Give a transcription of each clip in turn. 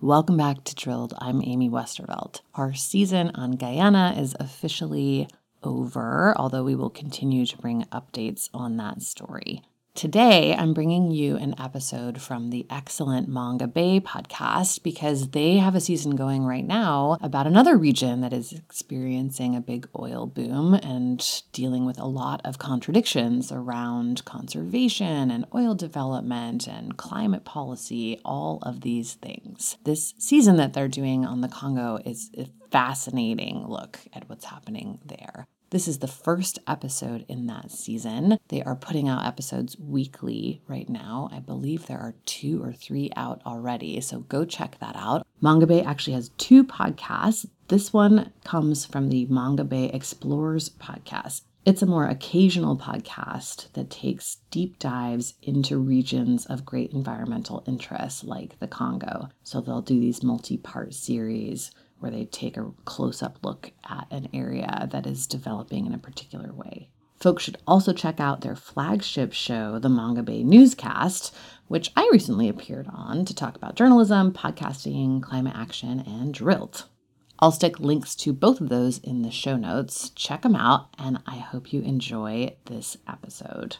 Welcome back to Drilled. I'm Amy Westervelt. Our season on Guyana is officially over, although we will continue to bring updates on that story. Today, I'm bringing you an episode from the excellent Mongabay podcast because they have a season going right now about another region that is experiencing a big oil boom and dealing with a lot of contradictions around conservation and oil development and climate policy, all of these things. This season that they're doing on the Congo is a fascinating look at what's happening there. This is the first episode in that season. They are putting out episodes weekly right now. I believe there are 2 or 3 out already, so go check that out. Mongabay actually has 2 podcasts. This one comes from the Mongabay Explorers podcast. It's a more occasional podcast that takes deep dives into regions of great environmental interest like the Congo. So they'll do these multi-part series where they take a close-up look at an area that is developing in a particular way. Folks should also check out their flagship show, the Mongabay Newscast, which I recently appeared on to talk about journalism, podcasting, climate action, and Drilled. I'll stick links to both of those in the show notes. Check them out, and I hope you enjoy this episode.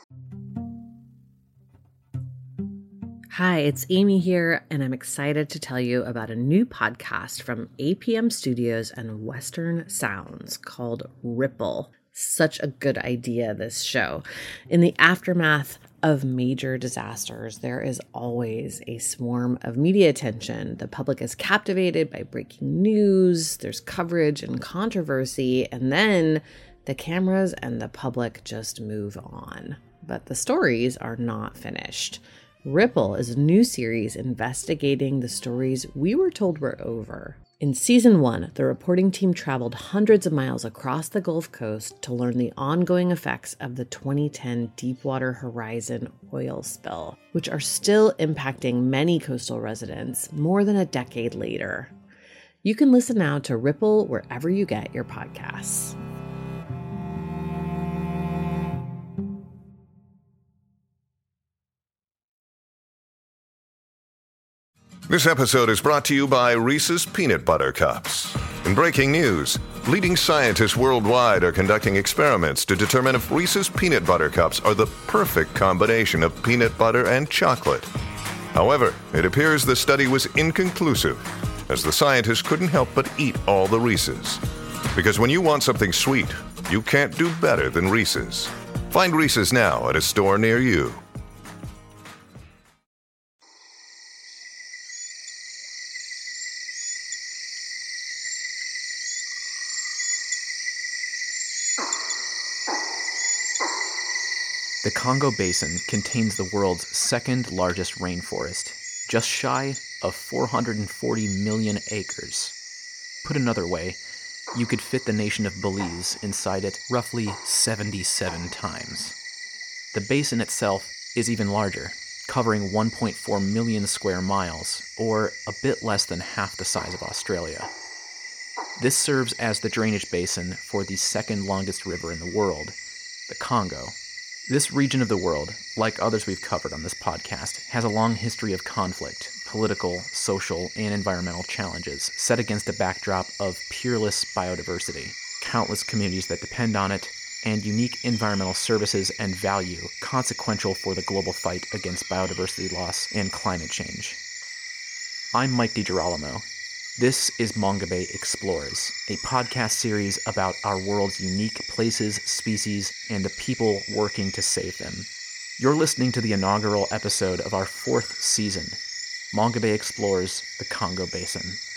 Hi, it's Amy here, and I'm excited to tell you about a new podcast from APM Studios and Western Sounds called Ripple. Such a good idea, this show. In the aftermath of major disasters, there is always a swarm of media attention. The public is captivated by breaking news, there's coverage and controversy, and then the cameras and the public just move on. But the stories are not finished. Ripple is a new series investigating the stories we were told were over. In season 1, the reporting team traveled hundreds of miles across the Gulf Coast to learn the ongoing effects of the 2010 Deepwater Horizon oil spill, which are still impacting many coastal residents more than a decade later. You can listen now to Ripple wherever you get your podcasts. This episode is brought to you by Reese's Peanut Butter Cups. In breaking news, leading scientists worldwide are conducting experiments to determine if Reese's Peanut Butter Cups are the perfect combination of peanut butter and chocolate. However, it appears the study was inconclusive, as the scientists couldn't help but eat all the Reese's. Because when you want something sweet, you can't do better than Reese's. Find Reese's now at a store near you. The Congo Basin contains the world's second largest rainforest, just shy of 440 million acres. Put another way, you could fit the nation of Belize inside it roughly 77 times. The basin itself is even larger, covering 1.4 million square miles, or a bit less than half the size of Australia. This serves as the drainage basin for the second longest river in the world, the Congo. This region of the world, like others we've covered on this podcast, has a long history of conflict, political, social, and environmental challenges set against a backdrop of peerless biodiversity, countless communities that depend on it, and unique environmental services and value consequential for the global fight against biodiversity loss and climate change. I'm Mike DiGirolamo. This is Mongabay Explorers, a podcast series about our world's unique places, species, and the people working to save them. You're listening to the inaugural episode of our 4th season, Mongabay Explores the Congo Basin.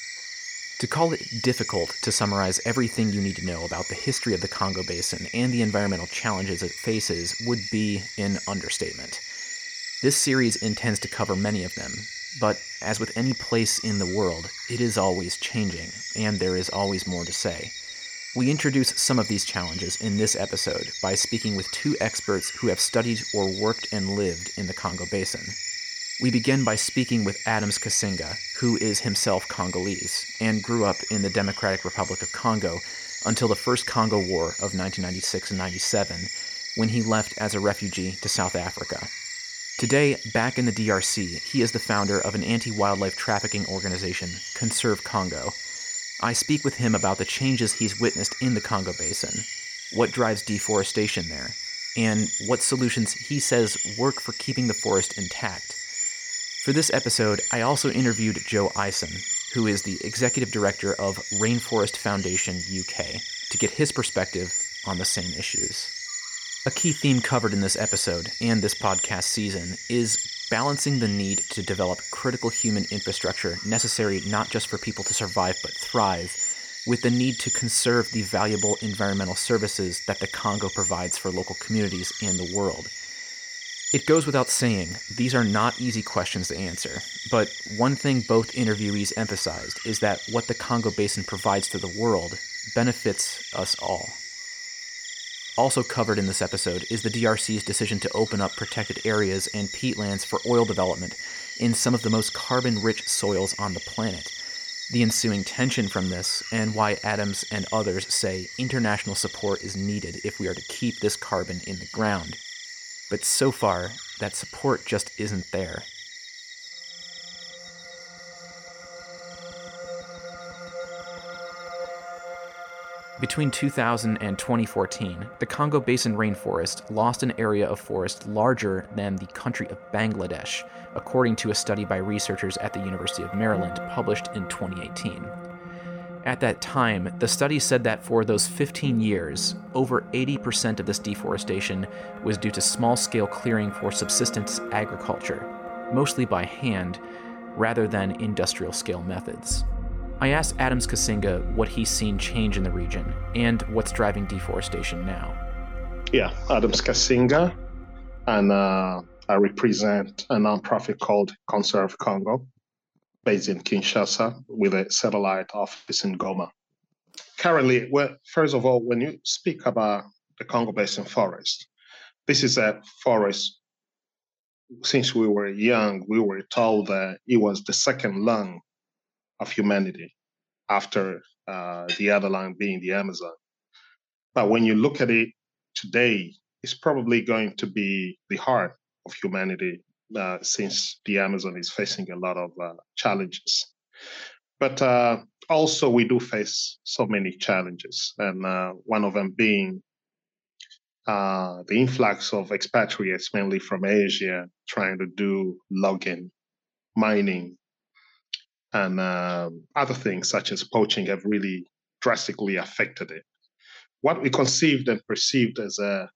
To call it difficult to summarize everything you need to know about the history of the Congo Basin and the environmental challenges it faces would be an understatement. This series intends to cover many of them, but as with any place in the world, it is always changing, and there is always more to say. We introduce some of these challenges in this episode by speaking with 2 experts who have studied or worked and lived in the Congo Basin. We begin by speaking with Adams Kasinga, who is himself Congolese, and grew up in the Democratic Republic of Congo until the First Congo War of 1996 and 97, when he left as a refugee to South Africa. Today, back in the DRC, he is the founder of an anti-wildlife trafficking organization, Conserve Congo. I speak with him about the changes he's witnessed in the Congo Basin, what drives deforestation there, and what solutions he says work for keeping the forest intact. For this episode, I also interviewed Joe Eisen, who is the executive director of Rainforest Foundation UK, to get his perspective on the same issues. A key theme covered in this episode and this podcast season is balancing the need to develop critical human infrastructure necessary not just for people to survive but thrive, with the need to conserve the valuable environmental services that the Congo provides for local communities and the world. It goes without saying, these are not easy questions to answer, but one thing both interviewees emphasized is that what the Congo Basin provides to the world benefits us all. Also covered in this episode is the DRC's decision to open up protected areas and peatlands for oil development in some of the most carbon-rich soils on the planet, the ensuing tension from this, and why Adams and others say international support is needed if we are to keep this carbon in the ground. But so far, that support just isn't there. Between 2000 and 2014, the Congo Basin rainforest lost an area of forest larger than the country of Bangladesh, according to a study by researchers at the University of Maryland published in 2018. At that time, the study said that for those 15 years, over 80% of this deforestation was due to small-scale clearing for subsistence agriculture, mostly by hand, rather than industrial-scale methods. I asked Adams Kasinga what he's seen change in the region and what's driving deforestation now. Yeah, Adams Kasinga, and I represent a nonprofit called Conserve Congo, based in Kinshasa, with a satellite office in Goma. Currently, well, first of all, when you speak about the Congo Basin forest, this is a forest. Since we were young, we were told that it was the second lung of humanity after the other lung being the Amazon. But when you look at it today, it's probably going to be the heart of humanity since the Amazon is facing a lot of challenges. But also we do face so many challenges, and one of them being the influx of expatriates, mainly from Asia, trying to do logging, mining, and other things such as poaching have really drastically affected it. What we conceived and perceived as a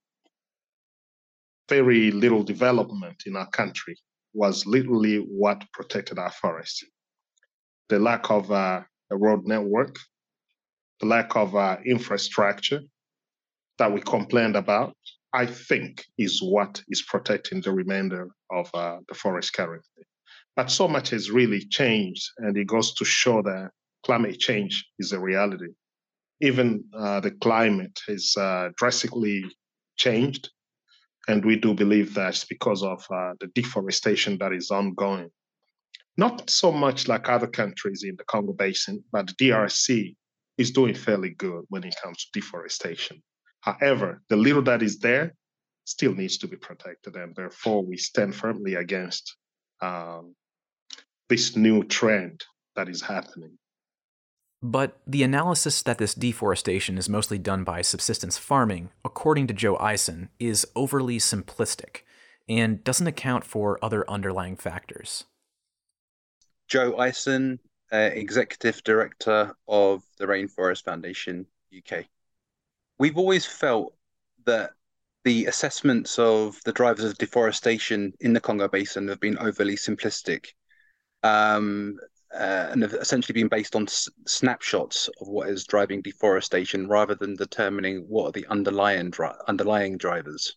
very little development in our country was literally what protected our forests. The lack of a road network, the lack of infrastructure that we complained about, I think is what is protecting the remainder of the forest currently. But so much has really changed, and it goes to show that climate change is a reality. Even the climate has drastically changed, and we do believe that's because of the deforestation that is ongoing. Not so much like other countries in the Congo Basin, but the DRC is doing fairly good when it comes to deforestation. However, the little that is there still needs to be protected, and therefore we stand firmly against this new trend that is happening. But the analysis that this deforestation is mostly done by subsistence farming, according to Joe Eisen, is overly simplistic and doesn't account for other underlying factors. Joe Eisen, Executive Director of the Rainforest Foundation UK. We've always felt that the assessments of the drivers of deforestation in the Congo Basin have been overly simplistic, and have essentially been based on snapshots of what is driving deforestation rather than determining what are the underlying drivers.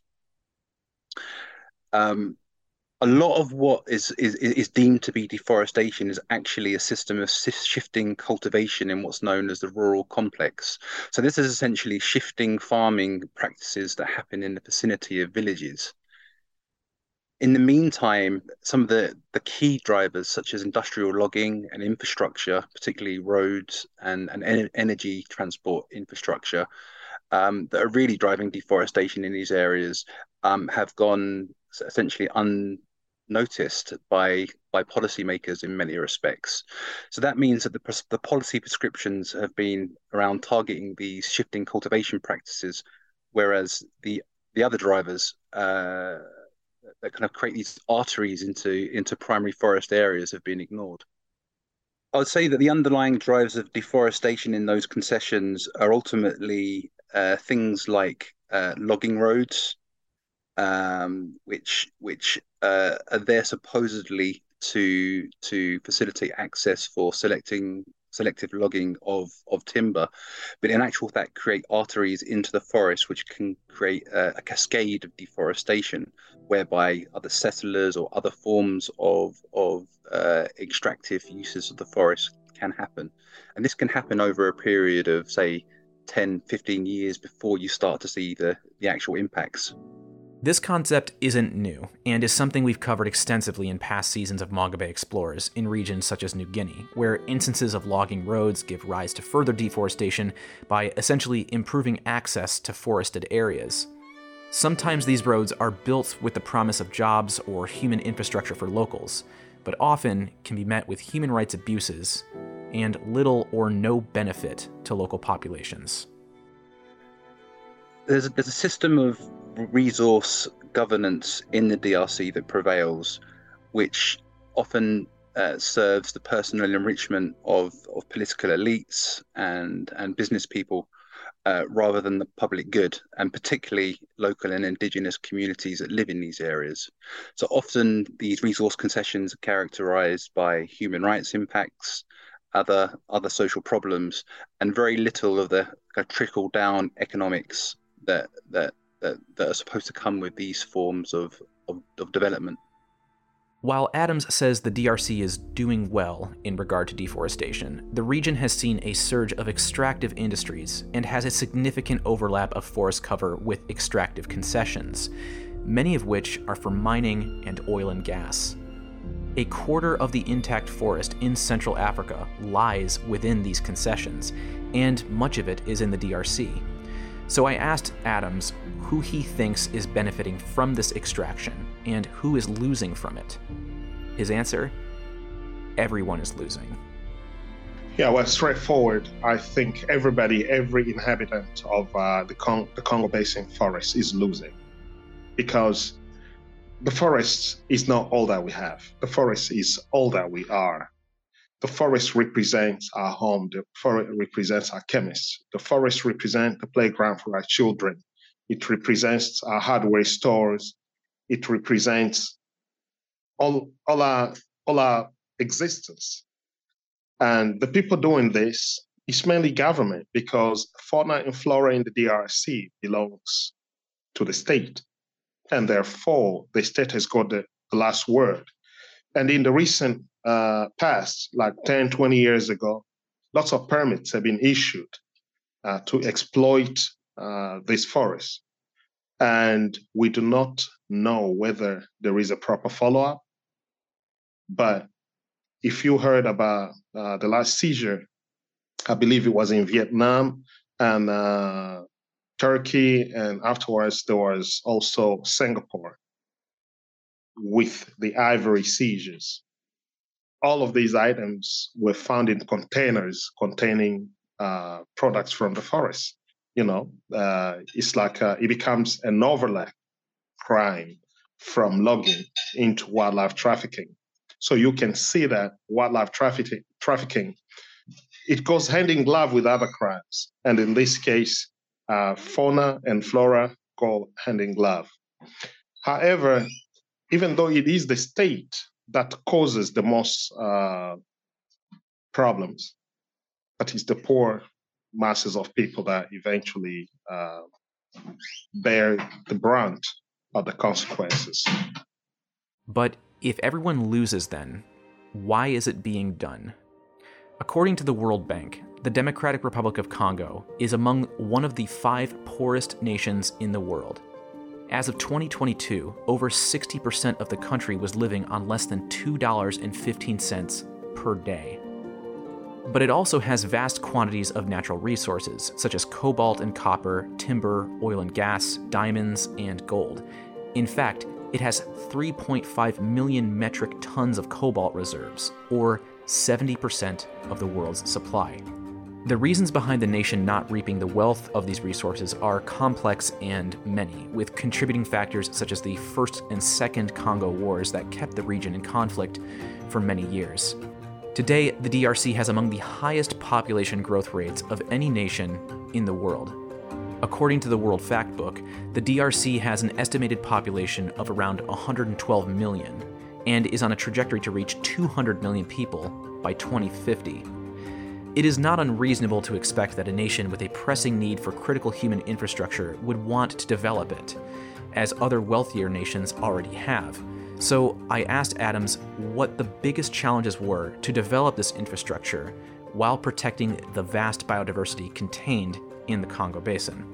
A lot of what is deemed to be deforestation is actually a system of shifting cultivation in what's known as the rural complex. So this is essentially shifting farming practices that happen in the vicinity of villages. In the meantime, some of the key drivers, such as industrial logging and infrastructure, particularly roads and energy transport infrastructure, that are really driving deforestation in these areas, have gone essentially noticed by policymakers in many respects. So that means that the policy prescriptions have been around targeting these shifting cultivation practices, whereas the other drivers that kind of create these arteries into primary forest areas have been ignored. I would say that the underlying drivers of deforestation in those concessions are ultimately things like logging roads, which are there supposedly to facilitate access for selective logging of timber, but in actual fact create arteries into the forest, which can create a cascade of deforestation, whereby other settlers or other forms of extractive uses of the forest can happen. And this can happen over a period of, say, 10, 15 years before you start to see the actual impacts. This concept isn't new, and is something we've covered extensively in past seasons of Manga Bay Explorers in regions such as New Guinea, where instances of logging roads give rise to further deforestation by essentially improving access to forested areas. Sometimes these roads are built with the promise of jobs or human infrastructure for locals, but often can be met with human rights abuses and little or no benefit to local populations. There's a system of resource governance in the DRC that prevails, which often serves the personal enrichment of political elites and business people rather than the public good, and particularly local and indigenous communities that live in these areas. So often these resource concessions are characterized by human rights impacts, other social problems, and very little of the trickle down economics that are supposed to come with these forms of development. While Adams says the DRC is doing well in regard to deforestation, the region has seen a surge of extractive industries and has a significant overlap of forest cover with extractive concessions, many of which are for mining and oil and gas. A quarter of the intact forest in Central Africa lies within these concessions, and much of it is in the DRC. So I asked Adams who he thinks is benefiting from this extraction and who is losing from it. His answer: everyone is losing. Yeah, well, straightforward. I think every inhabitant of the Congo Basin forest is losing, because the forest is not all that we have. The forest is all that we are. The forest represents our home. The forest represents our chemists. The forest represents the playground for our children. It represents our hardware stores. It represents all our existence. And the people doing this is mainly government, because fauna and flora in the DRC belongs to the state. And therefore, the state has got the last word. And in the recent past, like 10, 20 years ago, lots of permits have been issued to exploit this forest. And we do not know whether there is a proper follow-up. But if you heard about the last seizure, I believe it was in Vietnam and Turkey, and afterwards there was also Singapore with the ivory seizures. All of these items were found in containers containing products from the forest. It's like it becomes an overlap crime from logging into wildlife trafficking. So you can see that wildlife trafficking, it goes hand in glove with other crimes. And in this case, fauna and flora go hand in glove. However, even though it is the state that causes the most problems, but it's the poor masses of people that eventually bear the brunt of the consequences. But if everyone loses then, why is it being done? According to the World Bank, the Democratic Republic of Congo is among one of the 5 poorest nations in the world. As of 2022, over 60% of the country was living on less than $2.15 per day. But it also has vast quantities of natural resources, such as cobalt and copper, timber, oil and gas, diamonds, and gold. In fact, It has 3.5 million metric tons of cobalt reserves, or 70% of the world's supply. The reasons behind the nation not reaping the wealth of these resources are complex and many, with contributing factors such as the First and Second Congo Wars that kept the region in conflict for many years. Today, the DRC has among the highest population growth rates of any nation in the world. According to the World Factbook, the DRC has an estimated population of around 112 million and is on a trajectory to reach 200 million people by 2050. It is not unreasonable to expect that a nation with a pressing need for critical human infrastructure would want to develop it, as other wealthier nations already have. So I asked Adams what the biggest challenges were to develop this infrastructure while protecting the vast biodiversity contained in the Congo Basin.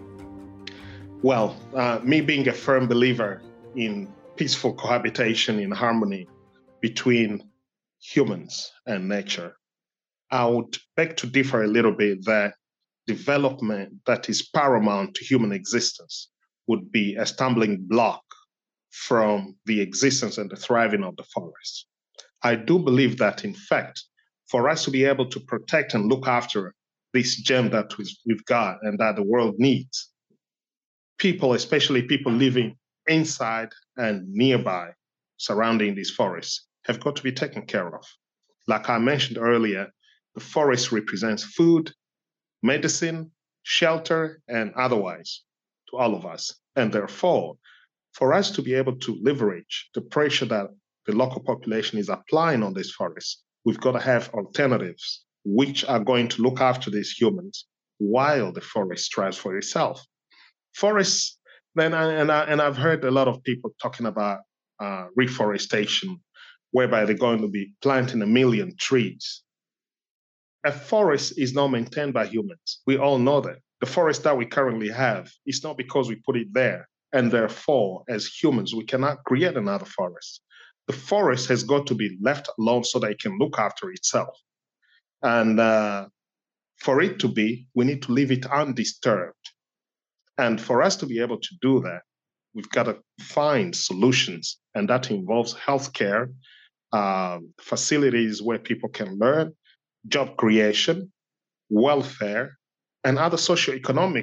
Well, me being a firm believer in peaceful cohabitation in harmony between humans and nature, I would beg to differ a little bit that development that is paramount to human existence would be a stumbling block from the existence and the thriving of the forest. I do believe that, in fact, for us to be able to protect and look after this gem that we've got and that the world needs, people, especially people living inside and nearby, surrounding these forests, have got to be taken care of. Like I mentioned earlier, the forest represents food, medicine, shelter, and otherwise to all of us. And therefore, for us to be able to leverage the pressure that the local population is applying on these forests, we've got to have alternatives which are going to look after these humans while the forest strives for itself. Forests, then, and I've heard a lot of people talking about reforestation, whereby they're going to be planting 1 million trees. A forest is not maintained by humans. We all know that. The forest that we currently have is not because we put it there, and therefore, as humans, we cannot create another forest. The forest has got to be left alone so that it can look after itself. And for it to be, we need to leave it undisturbed. And for us to be able to do that, we've got to find solutions, and that involves healthcare, facilities where people can learn, job creation, welfare, and other socioeconomic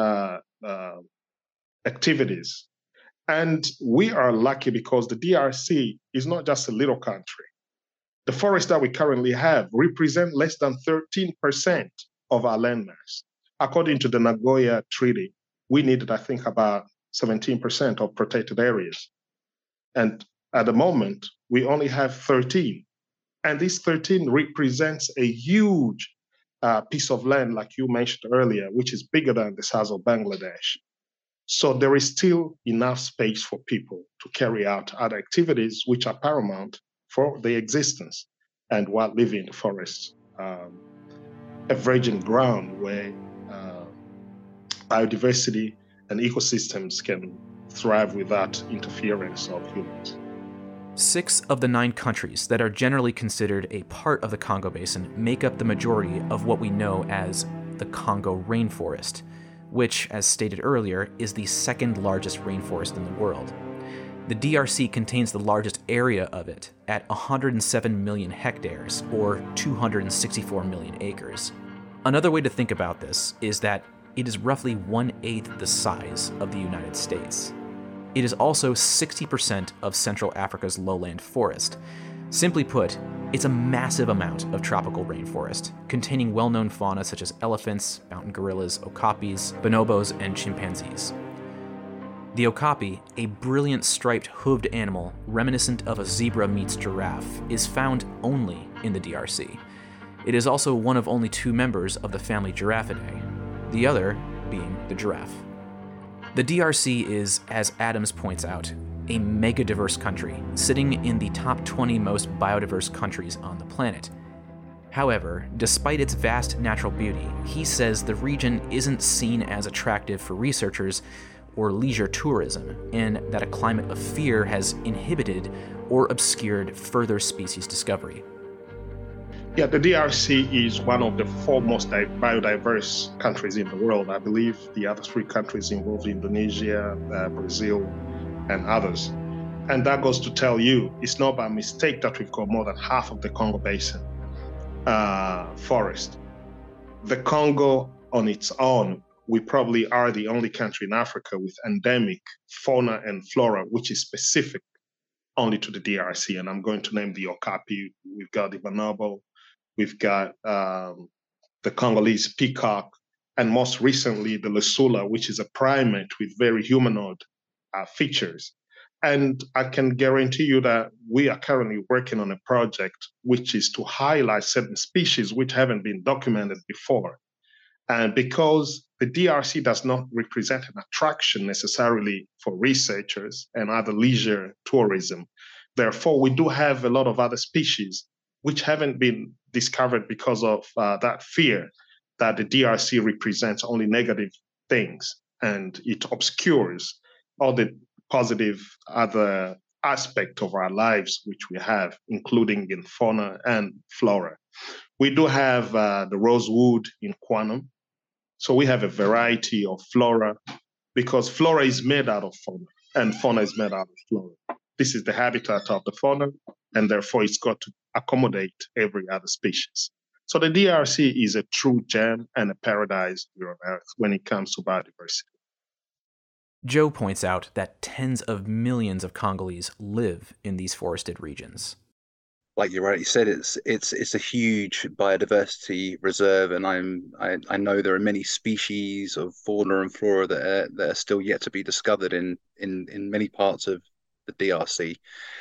activities. And we are lucky because the DRC is not just a little country. The forests that we currently have represent less than 13% of our landmass. According to the Nagoya Treaty, we needed, I think, about 17% of protected areas. And at the moment, we only have 13. And this 13 represents a huge piece of land, like you mentioned earlier, which is bigger than the size of Bangladesh. So there is still enough space for people to carry out other activities which are paramount for their existence, and while living in the forest, a virgin ground where biodiversity and ecosystems can thrive without interference of humans. 6 of the 9 countries that are generally considered a part of the Congo Basin make up the majority of what we know as the Congo rainforest, which, as stated earlier, is the second largest rainforest in the world. The DRC contains the largest area of it at 107 million hectares, or 264 million acres. Another way to think about this is that it is roughly 1/8 the size of the United States. It is also 60% of Central Africa's lowland forest. Simply put, it's a massive amount of tropical rainforest, containing well-known fauna such as elephants, mountain gorillas, okapis, bonobos, and chimpanzees. The okapi, a brilliant striped hooved animal reminiscent of a zebra meets giraffe, is found only in the DRC. It is also one of only 2 members of the family Giraffidae, the other being the giraffe. The DRC is, as Adams points out, a mega-diverse country, sitting in the top 20 most biodiverse countries on the planet. However, despite its vast natural beauty, he says the region isn't seen as attractive for researchers or leisure tourism, and that a climate of fear has inhibited or obscured further species discovery. Yeah, the DRC is one of the 4 most biodiverse countries in the world. I believe the other 3 countries involved, Indonesia, Brazil, and others. And that goes to tell you, it's not by mistake that we've got more than half of the Congo Basin forest. The Congo on its own, we probably are the only country in Africa with endemic fauna and flora, which is specific only to the DRC. And I'm going to name the okapi, we've got the bonobo, we've got the Congolese peacock, and most recently the Lesula, which is a primate with very humanoid features. And I can guarantee you that we are currently working on a project which is to highlight certain species which haven't been documented before. And because the DRC does not represent an attraction necessarily for researchers and other leisure tourism, therefore we do have a lot of other species which haven't been discovered because of that fear that the DRC represents only negative things and it obscures all the positive other aspect of our lives which we have, including in fauna and flora. We do have the rosewood in Quanum. So we have a variety of flora because flora is made out of fauna and fauna is made out of flora. This is the habitat of the fauna and therefore it's got to accommodate every other species. So the DRC is a true gem and a paradise here on Earth when it comes to biodiversity. Joe points out that tens of millions of Congolese live in these forested regions. Like you rightly said, it's a huge biodiversity reserve, and I know there are many species of fauna and flora that are still yet to be discovered in many parts of the DRC.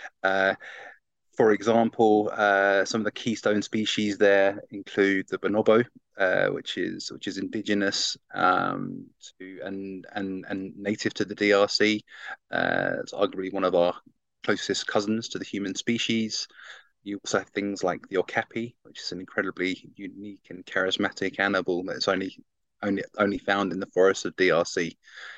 For example, some of the keystone species there include the bonobo, which is indigenous to and native to the DRC. It's arguably one of our closest cousins to the human species. You also have things like the okapi, which is an incredibly unique and charismatic animal that's only found in the forests of DRC.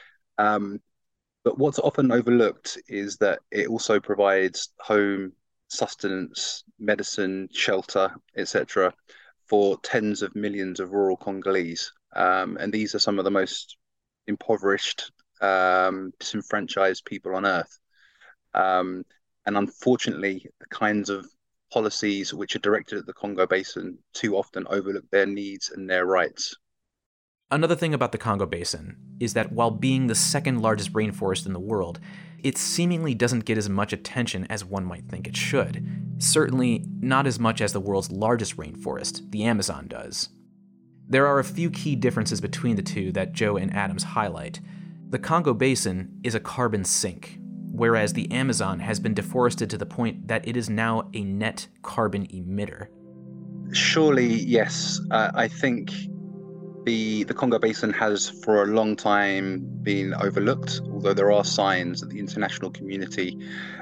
But what's often overlooked is that it also provides home, sustenance, medicine, shelter, etc., for tens of millions of rural Congolese. And these are some of the most impoverished, disenfranchised people on earth. And unfortunately, the kinds of policies which are directed at the Congo Basin too often overlook their needs and their rights. Another thing about the Congo Basin is that while being the second largest rainforest in the world, it seemingly doesn't get as much attention as one might think it should. Certainly not as much as the world's largest rainforest, the Amazon, does. There are a few key differences between the two that Joe and Adams highlight. The Congo Basin is a carbon sink, whereas the Amazon has been deforested to the point that it is now a net carbon emitter. Surely, yes. I think the Congo Basin has for a long time been overlooked, although there are signs that the international community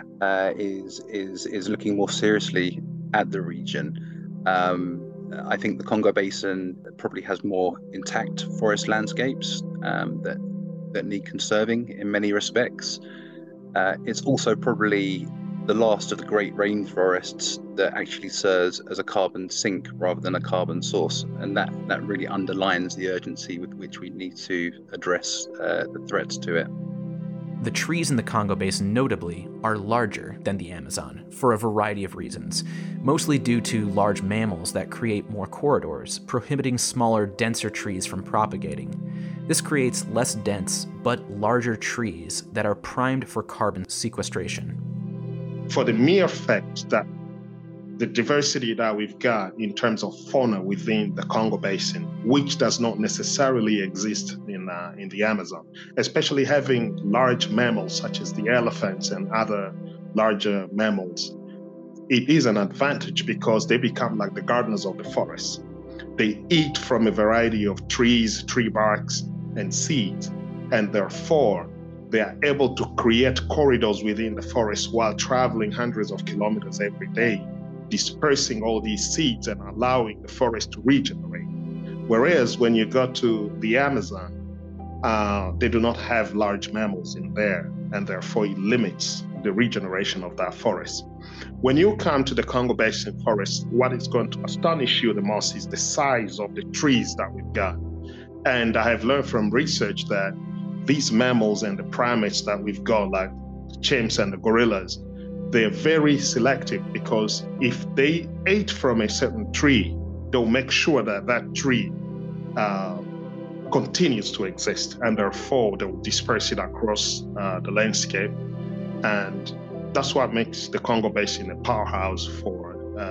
is looking more seriously at the region. I think the Congo Basin probably has more intact forest landscapes that need conserving in many respects. It's also probably the last of the great rainforests that actually serves as a carbon sink rather than a carbon source. And that really underlines the urgency with which we need to address the threats to it. The trees in the Congo Basin, notably, are larger than the Amazon for a variety of reasons, mostly due to large mammals that create more corridors, prohibiting smaller, denser trees from propagating. This creates less dense, but larger trees that are primed for carbon sequestration. For the mere fact that the diversity that we've got in terms of fauna within the Congo Basin, which does not necessarily exist in the Amazon, especially having large mammals such as the elephants and other larger mammals, it is an advantage because they become like the gardeners of the forest. They eat from a variety of trees, tree barks, and seeds, and therefore they are able to create corridors within the forest while traveling hundreds of kilometers every day, dispersing all these seeds and allowing the forest to regenerate. Whereas when you go to the Amazon, they do not have large mammals in there, and therefore it limits the regeneration of that forest. When you come to the Congo Basin forest, what is going to astonish you the most is the size of the trees that we've got. And I have learned from research that these mammals and the primates that we've got, like chimps and the gorillas, they're very selective, because if they ate from a certain tree, they'll make sure that that tree continues to exist, and therefore they will disperse it across the landscape. And that's what makes the Congo Basin a powerhouse for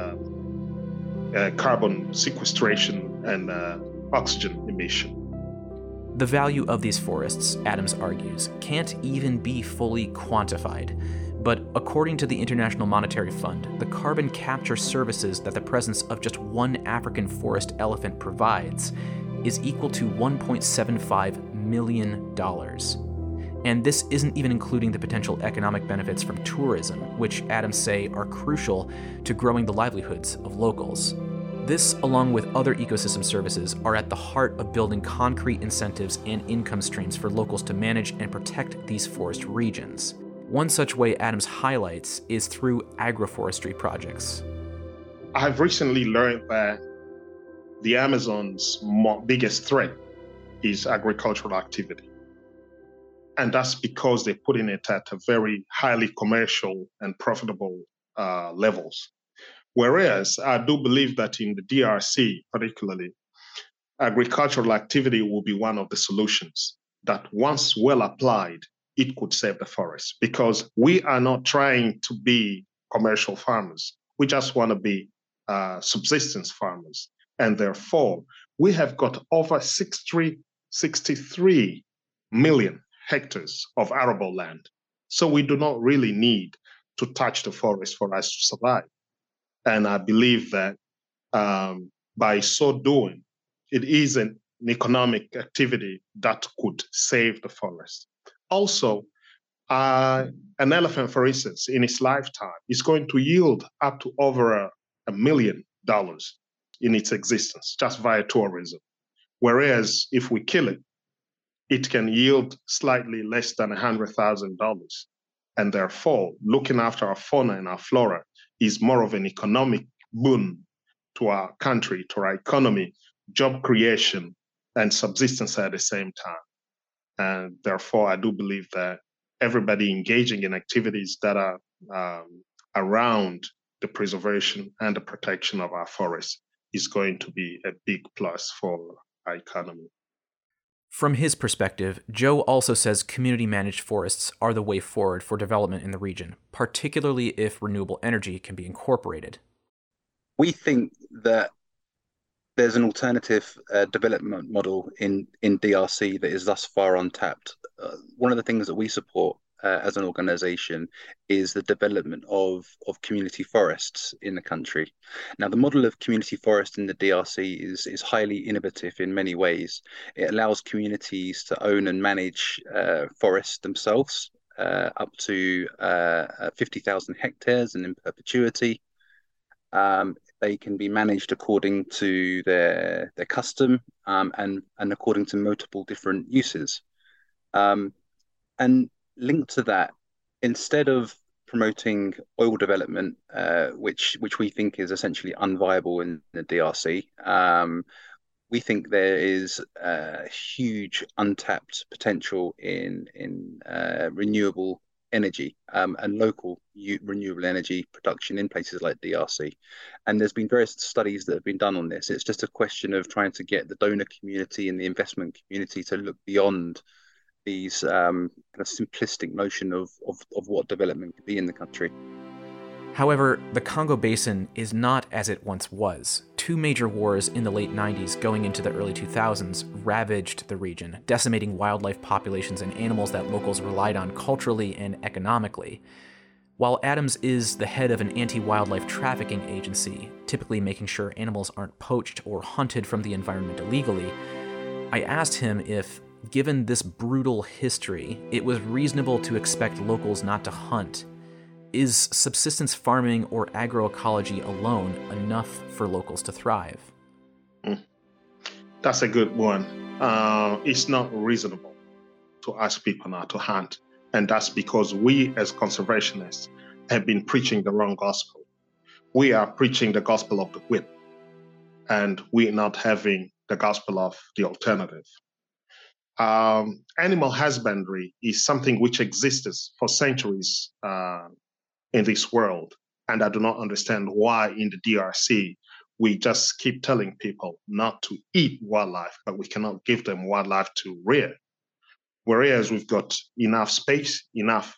carbon sequestration and oxygen emission. The value of these forests, Adams argues, can't even be fully quantified. But according to the International Monetary Fund, the carbon capture services that the presence of just one African forest elephant provides is equal to $1.75 million. And this isn't even including the potential economic benefits from tourism, which Adams say are crucial to growing the livelihoods of locals. This, along with other ecosystem services, are at the heart of building concrete incentives and income streams for locals to manage and protect these forest regions. One such way Adams highlights is through agroforestry projects. I've recently learned that the Amazon's biggest threat is agricultural activity. And that's because they're putting it at a very highly commercial and profitable levels. Whereas I do believe that in the DRC, particularly, agricultural activity will be one of the solutions that, once well applied, it could save the forest, because we are not trying to be commercial farmers. We just want to be subsistence farmers. And therefore, we have got over 63 million hectares of arable land. So we do not really need to touch the forest for us to survive. And I believe that by so doing, it is an economic activity that could save the forest. Also, an elephant, for instance, in its lifetime, is going to yield up to over $1 million in its existence, just via tourism. Whereas if we kill it, it can yield slightly less than $100,000. And therefore, looking after our fauna and our flora is more of an economic boon to our country, to our economy, job creation, and subsistence at the same time. And therefore, I do believe that everybody engaging in activities that are around the preservation and the protection of our forests is going to be a big plus for our economy. From his perspective, Joe also says community-managed forests are the way forward for development in the region, particularly if renewable energy can be incorporated. We think that there's an alternative development model in DRC that is thus far untapped. One of the things that we support as an organization is the development of community forests in the country. Now, the model of community forest in the DRC is highly innovative in many ways. It allows communities to own and manage forests themselves, up to 50,000 hectares and in perpetuity. They can be managed according to their custom and according to multiple different uses. And linked to that, instead of promoting oil development, which we think is essentially unviable in the DRC, we think there is huge untapped potential in renewable energy and local renewable energy production in places like DRC. And there's been various studies that have been done on this. It's just a question of trying to get the donor community and the investment community to look beyond these kind of simplistic notion of what development could be in the country. However, the Congo Basin is not as it once was. Two major wars in the late 90s going into the early 2000s ravaged the region, decimating wildlife populations and animals that locals relied on culturally and economically. While Adams is the head of an anti-wildlife trafficking agency, typically making sure animals aren't poached or hunted from the environment illegally, I asked him if, given this brutal history, it was reasonable to expect locals not to hunt. Is subsistence farming or agroecology alone enough for locals to thrive? That's a good one. It's not reasonable to ask people not to hunt. And that's because we as conservationists have been preaching the wrong gospel. We are preaching the gospel of the whip, and we're not having the gospel of the alternative. Animal husbandry is something which exists for centuries in this world. And I do not understand why in the DRC we just keep telling people not to eat wildlife, but we cannot give them wildlife to rear. Whereas we've got enough space, enough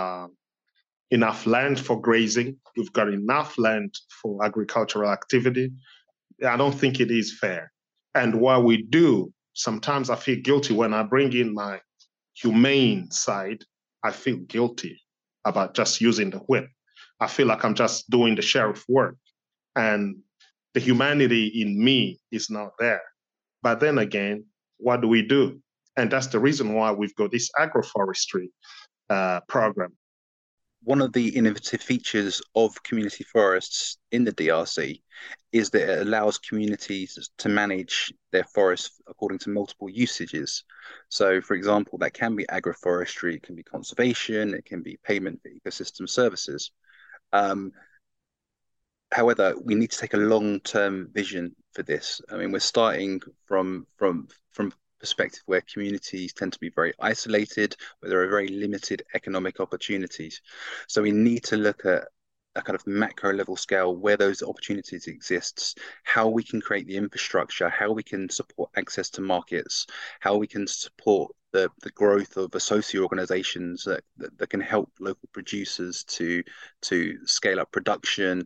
land for grazing, we've got enough land for agricultural activity. I don't think it is fair. And while we do, sometimes I feel guilty when I bring in my humane side. I feel guilty about just using the whip. I feel like I'm just doing the sheriff work, and the humanity in me is not there. But then again, what do? And that's the reason why we've got this agroforestry program. One of the innovative features of community forests in the DRC is that it allows communities to manage their forests according to multiple usages. So, for example, that can be agroforestry, it can be conservation, it can be payment for ecosystem services. However, we need to take a long-term vision for this. I mean, we're starting from perspective where communities tend to be very isolated, where there are very limited economic opportunities. So we need to look at a kind of macro level scale where those opportunities exist, how we can create the infrastructure, how we can support access to markets, how we can support the growth of associate organizations that can help local producers to scale up production,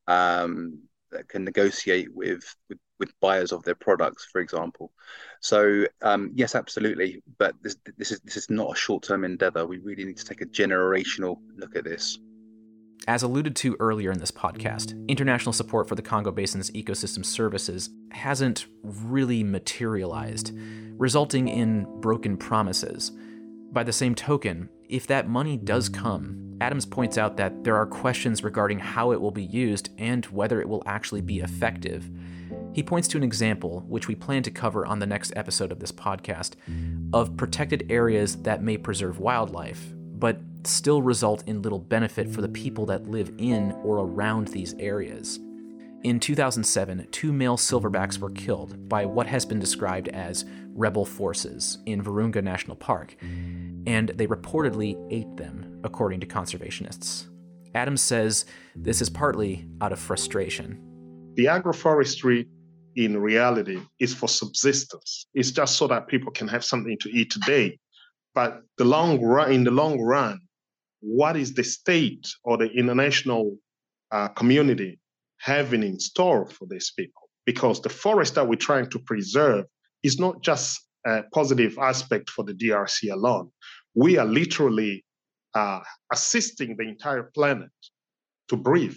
that can negotiate with buyers of their products, for example. So yes, absolutely. But this is not a short-term endeavor. We really need to take a generational look at this. As alluded to earlier in this podcast, international support for the Congo Basin's ecosystem services hasn't really materialized, resulting in broken promises. By the same token, if that money does come, Adams points out that there are questions regarding how it will be used and whether it will actually be effective. He points to an example, which we plan to cover on the next episode of this podcast, of protected areas that may preserve wildlife, but still result in little benefit for the people that live in or around these areas. In 2007, 2 male silverbacks were killed by what has been described as rebel forces in Virunga National Park, and they reportedly ate them, according to conservationists. Adams says this is partly out of frustration. The agroforestry, in reality, is for subsistence. It's just so that people can have something to eat today. But in the long run, what is the state or the international community having in store for these people? Because the forest that we're trying to preserve is not just a positive aspect for the DRC alone. We are literally assisting the entire planet to breathe.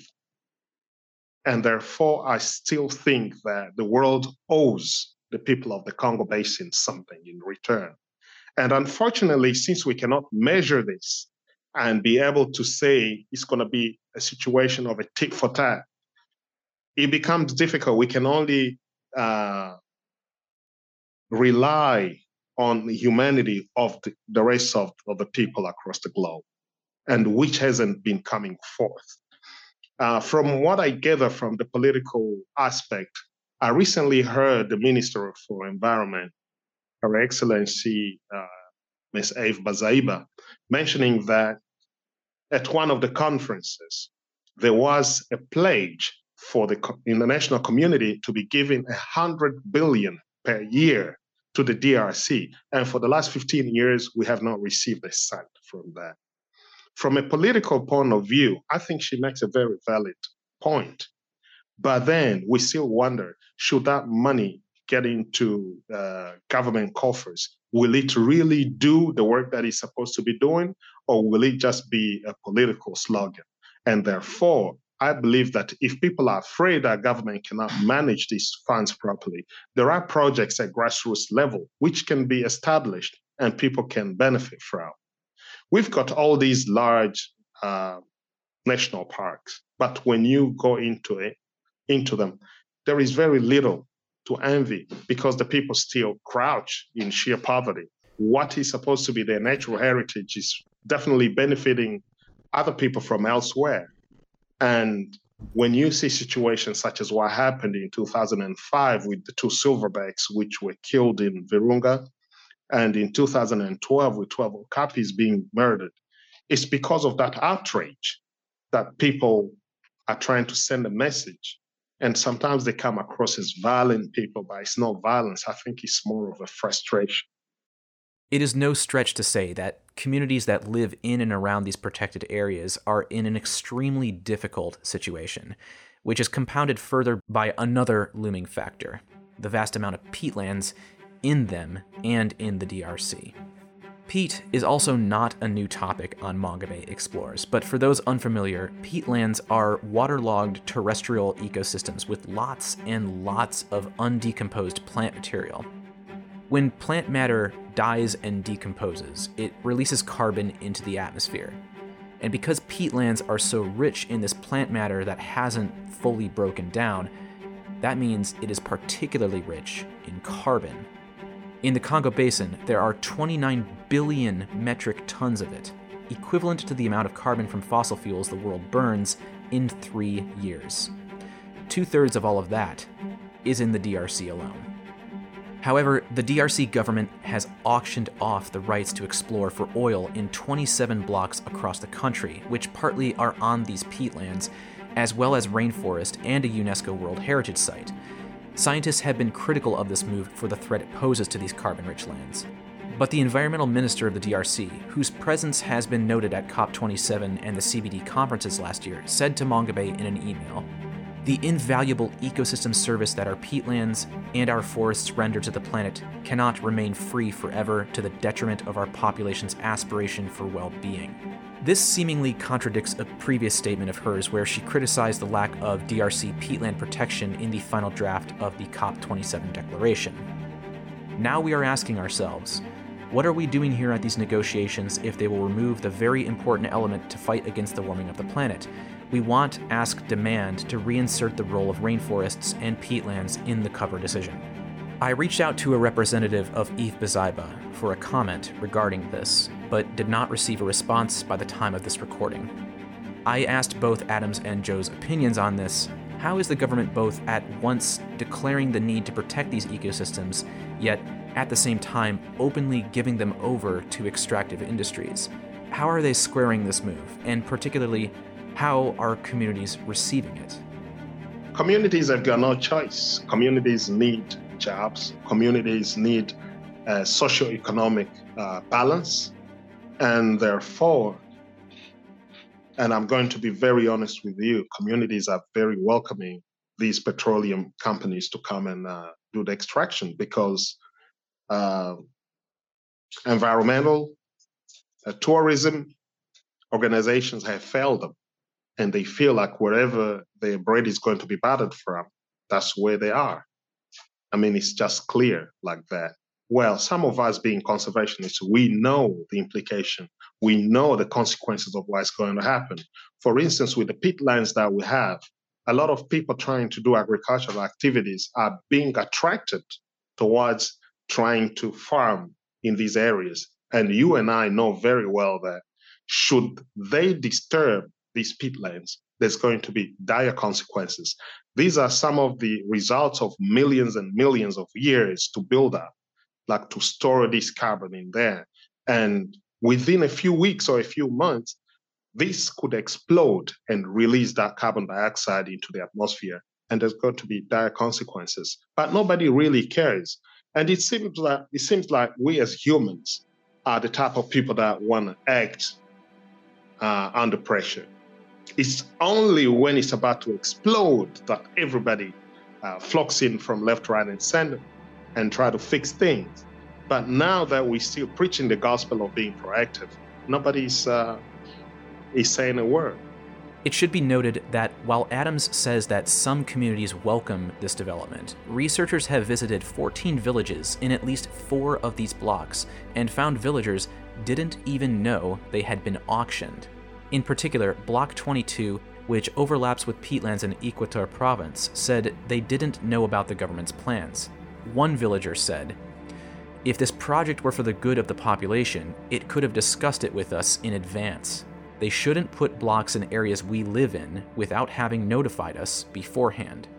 And therefore, I still think that the world owes the people of the Congo Basin something in return. And unfortunately, since we cannot measure this and be able to say it's going to be a situation of a tit for tat, it becomes difficult. We can only rely on the humanity of the rest of the people across the globe, and which hasn't been coming forth. From what I gather from the political aspect, I recently heard the Minister for Environment, Her Excellency Ms. Eve Bazaiba, mentioning that at one of the conferences, there was a pledge for the international community to be giving 100 billion per year to the DRC. And for the last 15 years, we have not received a cent from that. From a political point of view, I think she makes a very valid point. But then we still wonder, should that money get into government coffers? Will it really do the work that it's supposed to be doing, or will it just be a political slogan? And therefore, I believe that if people are afraid that government cannot manage these funds properly, there are projects at grassroots level which can be established and people can benefit from. We've got all these large national parks, but when you go into them, there is very little to envy because the people still crouch in sheer poverty. What is supposed to be their natural heritage is definitely benefiting other people from elsewhere. And when you see situations such as what happened in 2005 with the 2 silverbacks which were killed in Virunga, And in 2012, with 12 Okapis being murdered, it's because of that outrage that people are trying to send a message. And sometimes they come across as violent people, but it's not violence. I think it's more of a frustration. It is no stretch to say that communities that live in and around these protected areas are in an extremely difficult situation, which is compounded further by another looming factor: the vast amount of peatlands in them and in the DRC. Peat is also not a new topic on Mongabay Explores, but for those unfamiliar, peatlands are waterlogged terrestrial ecosystems with lots and lots of undecomposed plant material. When plant matter dies and decomposes, it releases carbon into the atmosphere. And because peatlands are so rich in this plant matter that hasn't fully broken down, that means it is particularly rich in carbon. In the Congo Basin, there are 29 billion metric tons of it, equivalent to the amount of carbon from fossil fuels the world burns in 3 years. 2/3 of all of that is in the DRC alone. However, the DRC government has auctioned off the rights to explore for oil in 27 blocks across the country, which partly are on these peatlands, as well as rainforest and a UNESCO World Heritage Site. Scientists have been critical of this move for the threat it poses to these carbon-rich lands. But the environmental minister of the DRC, whose presence has been noted at COP27 and the CBD conferences last year, said to Mongabay in an email, "The invaluable ecosystem service that our peatlands and our forests render to the planet cannot remain free forever to the detriment of our population's aspiration for well-being." This seemingly contradicts a previous statement of hers where she criticized the lack of DRC peatland protection in the final draft of the COP27 declaration. Now we are asking ourselves, what are we doing here at these negotiations if they will remove the very important element to fight against the warming of the planet? We want, ask, demand to reinsert the role of rainforests and peatlands in the cover decision. I reached out to a representative of Yves Bazaiba for a comment regarding this, but did not receive a response by the time of this recording. I asked both Adams and Joe's opinions on this. How is the government both at once declaring the need to protect these ecosystems, yet at the same time openly giving them over to extractive industries? How are they squaring this move, and particularly, how are communities receiving it? Communities have got no choice. Communities need jobs. Communities need socioeconomic balance. And therefore, and I'm going to be very honest with you, communities are very welcoming these petroleum companies to come and do the extraction, because environmental, tourism organizations have failed them. And they feel like wherever their bread is going to be battered from, that's where they are. I mean, it's just clear like that. Well, some of us being conservationists, we know the implication. We know the consequences of what's going to happen. For instance, with the peatlands that we have, a lot of people trying to do agricultural activities are being attracted towards trying to farm in these areas. And you and I know very well that should they disturb these peatlands, there's going to be dire consequences. These are some of the results of millions and millions of years to build up, like to store this carbon in there. And within a few weeks or a few months, this could explode and release that carbon dioxide into the atmosphere. And there's going to be dire consequences. But nobody really cares. And it seems like we as humans are the type of people that want to act under pressure. It's only when it's about to explode that everybody flocks in from left, right, and center and try to fix things. But now that we're still preaching the gospel of being proactive, nobody's is saying a word. It should be noted that while Adams says that some communities welcome this development, researchers have visited 14 villages in at least 4 of these blocks and found villagers didn't even know they had been auctioned. In particular, Block 22, which overlaps with peatlands in Equateur province, said they didn't know about the government's plans. One villager said, "If this project were for the good of the population, it could have discussed it with us in advance. They shouldn't put blocks in areas we live in without having notified us beforehand."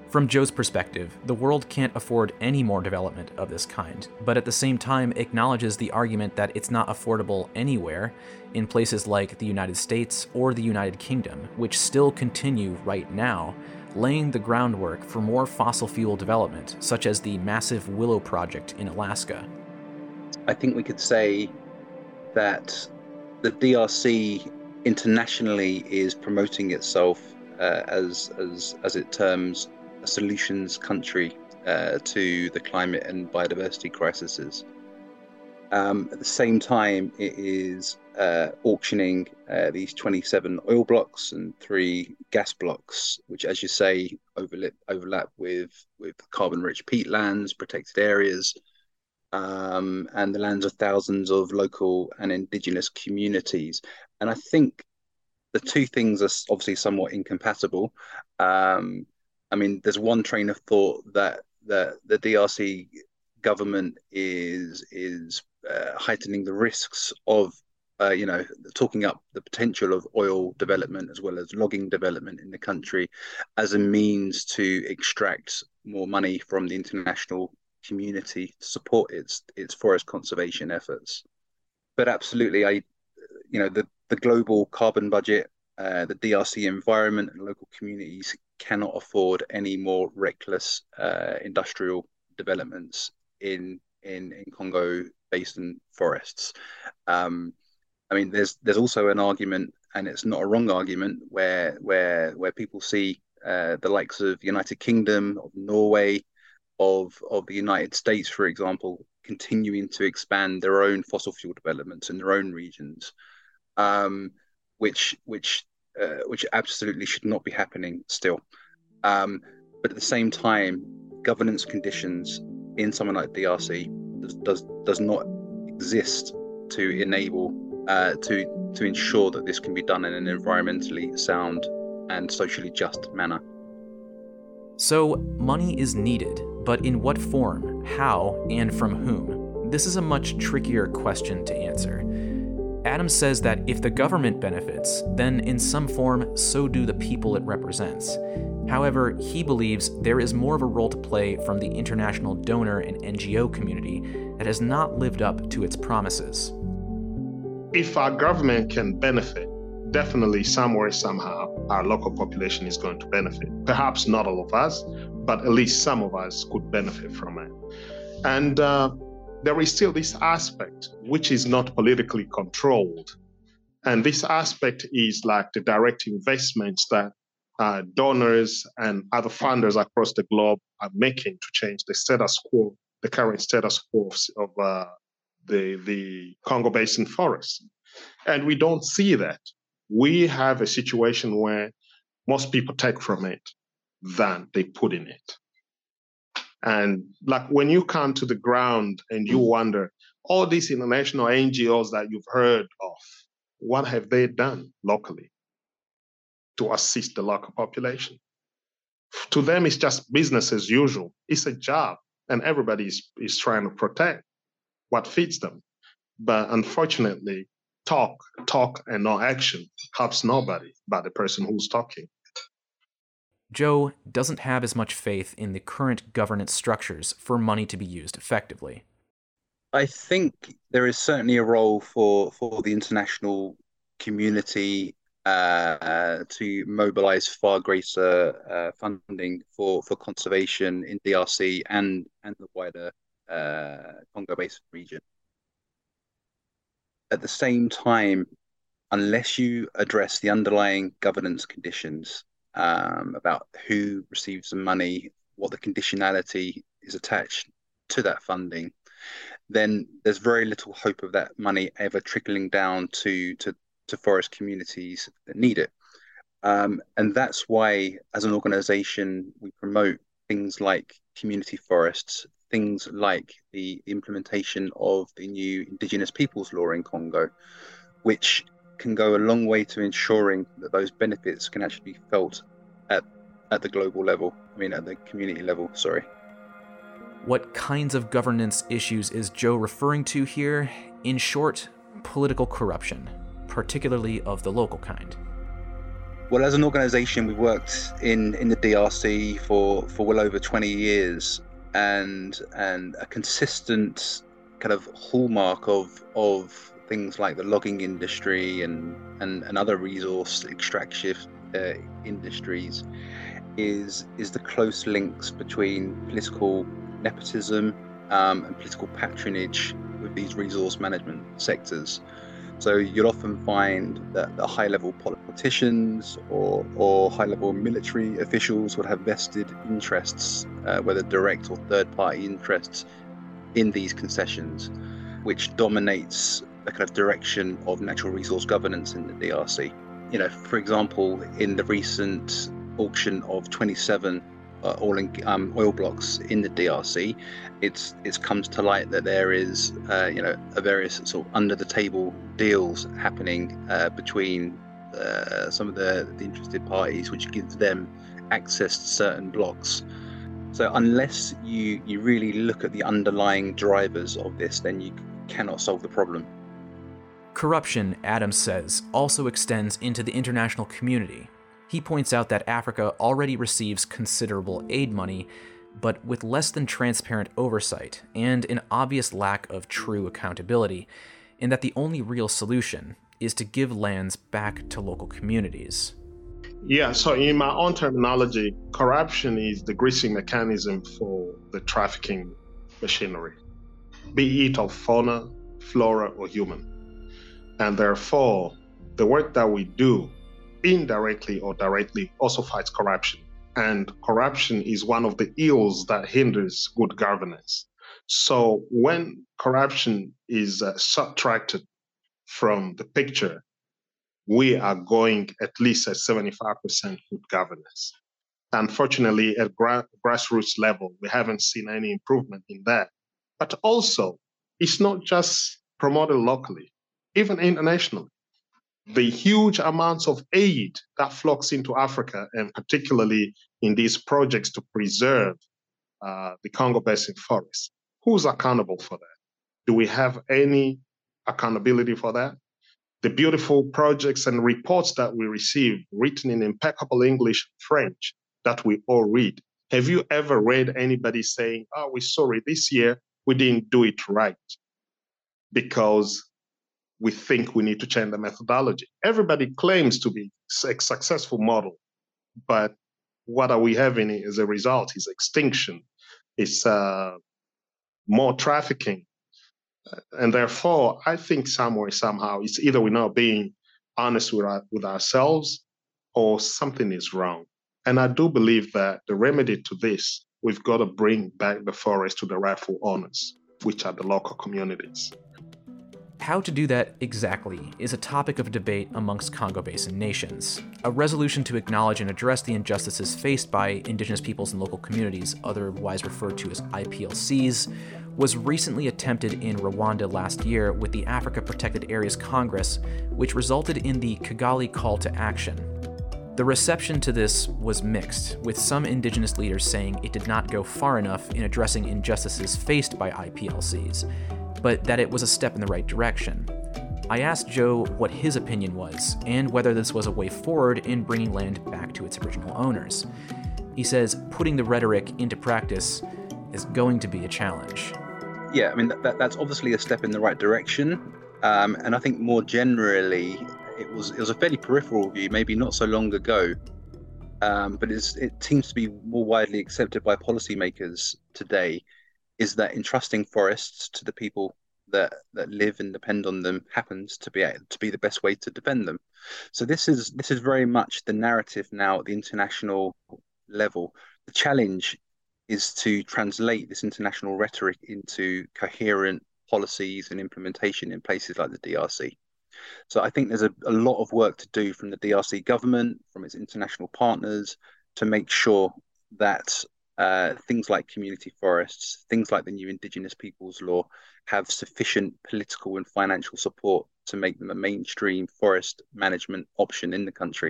From Joe's perspective, the world can't afford any more development of this kind, but at the same time acknowledges the argument that it's not affordable anywhere in places like the United States or the United Kingdom, which still continue right now, laying the groundwork for more fossil fuel development, such as the massive Willow Project in Alaska. I think we could say that the DRC internationally is promoting itself as it terms a solutions country to the climate and biodiversity crises. At the same time, it is auctioning these 27 oil blocks and 3 gas blocks, which, as you say, overlap with carbon-rich peatlands, protected areas, and the lands of thousands of local and indigenous communities. And I think the two things are obviously somewhat incompatible. There's one train of thought that the DRC government is heightening the risks of, talking up the potential of oil development as well as logging development in the country as a means to extract more money from the international community to support its forest conservation efforts. But absolutely, the global carbon budget, the DRC environment and local communities cannot afford any more reckless industrial developments in Congo Basin forests. There's also an argument, and it's not a wrong argument, where people see the likes of the United Kingdom, of Norway, of the United States, for example, continuing to expand their own fossil fuel developments in their own regions, which absolutely should not be happening still. But at the same time, governance conditions in somewhere like DRC does not exist to enable to ensure that this can be done in an environmentally sound and socially just manner. So, money is needed, but in what form, how, and from whom? This is a much trickier question to answer. Adam says that if the government benefits, then in some form, so do the people it represents. However, he believes there is more of a role to play from the international donor and NGO community that has not lived up to its promises. If our government can benefit, definitely somewhere, somehow, our local population is going to benefit. Perhaps not all of us, but at least some of us could benefit from it. And there is still this aspect which is not politically controlled. And this aspect is like the direct investments that donors and other funders across the globe are making to change the status quo, the current status quo of the Congo Basin forests. And we don't see that. We have a situation where most people take from it than they put in it. And like when you come to the ground and you wonder, all these international NGOs that you've heard of, what have they done locally to assist the local population? To them, it's just business as usual. It's a job, and everybody is trying to protect what feeds them. But unfortunately, talk and no action helps nobody but the person who's talking. Joe doesn't have as much faith in the current governance structures for money to be used effectively. I think there is certainly a role for the international community to mobilize far greater funding for conservation in DRC and the wider Congo Basin region. At the same time, unless you address the underlying governance conditions about who receives the money, what the conditionality is attached to that funding, then there's very little hope of that money ever trickling down to forest communities that need it. And that's why, as an organization, we promote things like community forests, things like the implementation of the new Indigenous Peoples Law in Congo, which can go a long way to ensuring that those benefits can actually be felt at the global level. At the community level, sorry. What kinds of governance issues is Joe referring to here? In short, political corruption, particularly of the local kind. Well, as an organisation, we worked in the DRC for well over 20 years, and a consistent kind of hallmark of things like the logging industry and other resource extraction industries is the close links between political nepotism and political patronage with these resource management sectors. So you'll often find that the high-level politicians or high-level military officials would have vested interests, whether direct or third-party interests, in these concessions, which dominates the kind of direction of natural resource governance in the DRC. You know, for example, in the recent auction of 27 oil blocks in the DRC, it's comes to light that there is a various sort of under the table deals happening between some of the interested parties, which gives them access to certain blocks. So unless you really look at the underlying drivers of this, then you cannot solve the problem. Corruption, Adams says, also extends into the international community. He points out that Africa already receives considerable aid money, but with less than transparent oversight and an obvious lack of true accountability, and that the only real solution is to give lands back to local communities. Yeah, so in my own terminology, corruption is the greasing mechanism for the trafficking machinery, be it of fauna, flora, or human. And therefore, the work that we do, indirectly or directly, also fights corruption. And corruption is one of the ills that hinders good governance. So when corruption is subtracted from the picture, we are going at least at 75% good governance. Unfortunately, at grassroots level, we haven't seen any improvement in that. But also, it's not just promoted locally, even internationally. The huge amounts of aid that flocks into Africa, and particularly in these projects to preserve the Congo Basin forest, who's accountable for that? Do we have any accountability for that? The beautiful projects and reports that we receive, written in impeccable English and French, that we all read. Have you ever read anybody saying, "Oh, we're sorry, this year we didn't do it right because we think we need to change the methodology"? Everybody claims to be a successful model, but what are we having as a result is extinction. It's more trafficking. And therefore, I think somehow, it's either we're not being honest with ourselves or something is wrong. And I do believe that the remedy to this, we've got to bring back the forest to the rightful owners, which are the local communities. How to do that exactly is a topic of debate amongst Congo Basin nations. A resolution to acknowledge and address the injustices faced by indigenous peoples and local communities, otherwise referred to as IPLCs, was recently attempted in Rwanda last year with the Africa Protected Areas Congress, which resulted in the Kigali Call to Action. The reception to this was mixed, with some indigenous leaders saying it did not go far enough in addressing injustices faced by IPLCs, but that it was a step in the right direction. I asked Joe what his opinion was, and whether this was a way forward in bringing land back to its original owners. He says putting the rhetoric into practice is going to be a challenge. Yeah, I mean, that's obviously a step in the right direction. And I think more generally, it was a fairly peripheral view, maybe not so long ago. But it seems to be more widely accepted by policymakers today, is that entrusting forests to the people that live and depend on them happens to be the best way to defend them. So this is very much the narrative now at the international level. The challenge is to translate this international rhetoric into coherent policies and implementation in places like the DRC. So I think there's a lot of work to do from the DRC government, from its international partners, to make sure that things like community forests, things like the new Indigenous Peoples Law, have sufficient political and financial support to make them a mainstream forest management option in the country.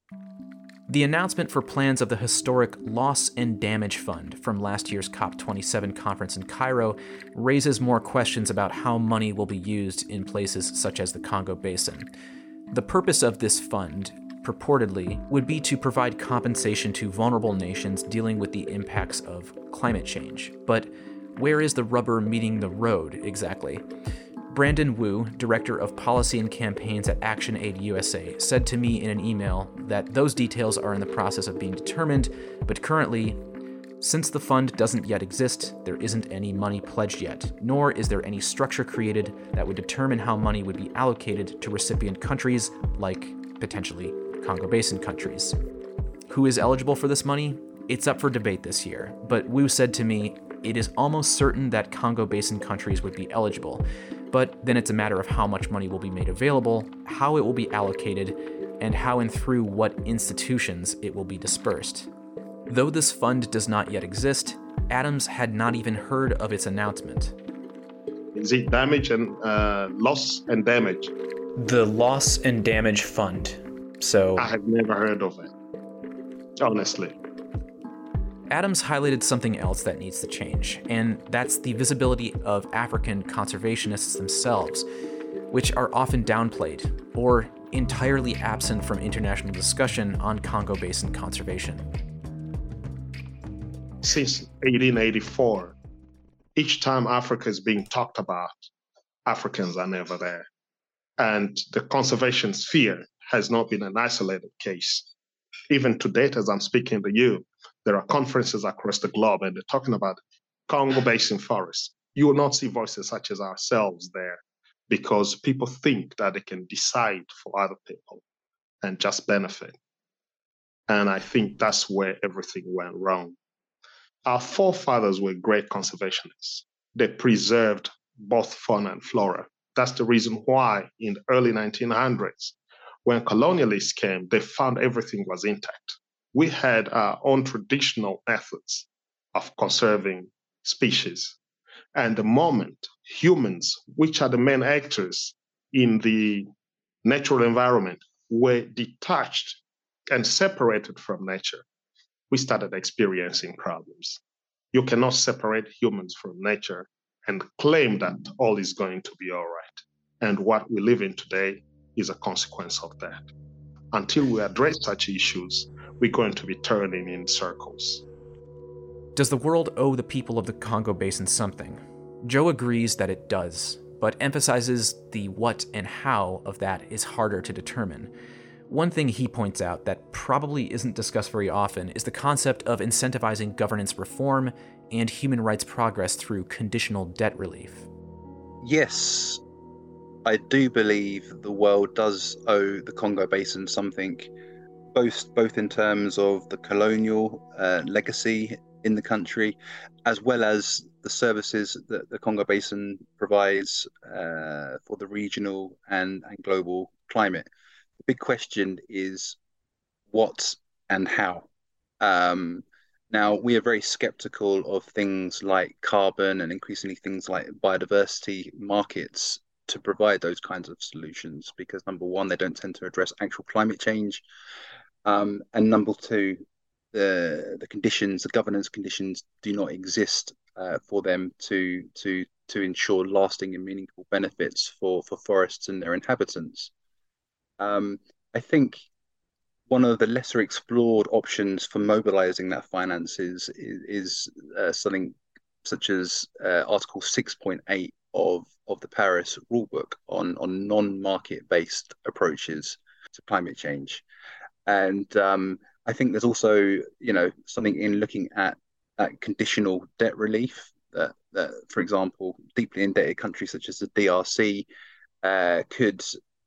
The announcement for plans of the historic Loss and Damage Fund from last year's COP27 conference in Cairo raises more questions about how money will be used in places such as the Congo Basin. The purpose of this fund, purportedly, would be to provide compensation to vulnerable nations dealing with the impacts of climate change. But where is the rubber meeting the road exactly? Brandon Wu, Director of Policy and Campaigns at ActionAid USA, said to me in an email that those details are in the process of being determined, but currently, since the fund doesn't yet exist, there isn't any money pledged yet, nor is there any structure created that would determine how money would be allocated to recipient countries, like potentially Congo Basin countries. Who is eligible for this money? It's up for debate this year, but Wu said to me, it is almost certain that Congo Basin countries would be eligible, but then it's a matter of how much money will be made available, how it will be allocated, and how and through what institutions it will be dispersed. Though this fund does not yet exist, Adams had not even heard of its announcement. Is it damage and loss and damage? The Loss and Damage Fund. So I have never heard of it, honestly. Adams highlighted something else that needs to change, and that's the visibility of African conservationists themselves, which are often downplayed or entirely absent from international discussion on Congo Basin conservation. Since 1884, each time Africa is being talked about, Africans are never there. And the conservation sphere has not been an isolated case. Even to date, as I'm speaking to you, there are conferences across the globe and they're talking about Congo Basin forests. You will not see voices such as ourselves there because people think that they can decide for other people and just benefit. And I think that's where everything went wrong. Our forefathers were great conservationists. They preserved both fauna and flora. That's the reason why in the early 1900s, when colonialists came, they found everything was intact. We had our own traditional methods of conserving species. And the moment humans, which are the main actors in the natural environment, were detached and separated from nature, we started experiencing problems. You cannot separate humans from nature and claim that all is going to be all right. And what we live in today is a consequence of that. Until we address such issues, we're going to be turning in circles. Does the world owe the people of the Congo Basin something? Joe agrees that it does, but emphasizes the what and how of that is harder to determine. One thing he points out that probably isn't discussed very often is the concept of incentivizing governance reform and human rights progress through conditional debt relief. Yes, I do believe the world does owe the Congo Basin something, both in terms of the colonial legacy in the country, as well as the services that the Congo Basin provides for the regional and global climate. The big question is what and how. Now, we are very skeptical of things like carbon and increasingly things like biodiversity markets to provide those kinds of solutions because, number one, they don't tend to address actual climate change. And number two, the conditions, the governance conditions do not exist for them to ensure lasting and meaningful benefits for forests and their inhabitants. I think one of the lesser explored options for mobilizing that finance is something such as Article 6.8 of the Paris Rulebook on non-market based approaches to climate change. And I think there's also, something in looking at conditional debt relief that, for example, deeply indebted countries such as the DRC could